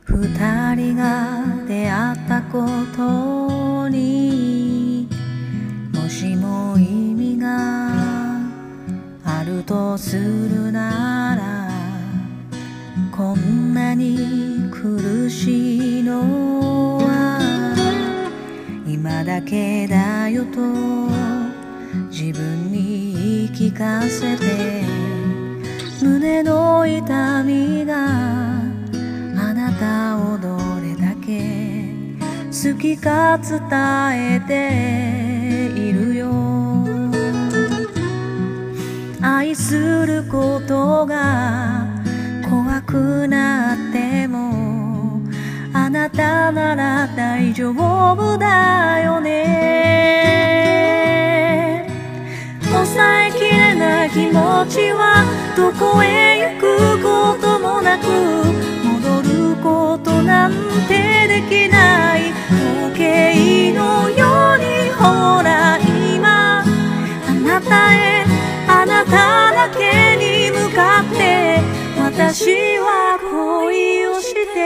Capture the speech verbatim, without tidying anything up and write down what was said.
二人が出会ったことにもしも意味があるとするなら、こんなに苦しいのは今だけだよと自分に言い聞かせて、胸の痛みがあなたをどれだけ好きか伝えているよ。愛することが怖くなってもあなたなら大丈夫だよね。抑えきれない気持ちはどこへ行くこともなく、戻ることなんてできない時計のように、ほら今あなたへあなただけに向かって私は恋をして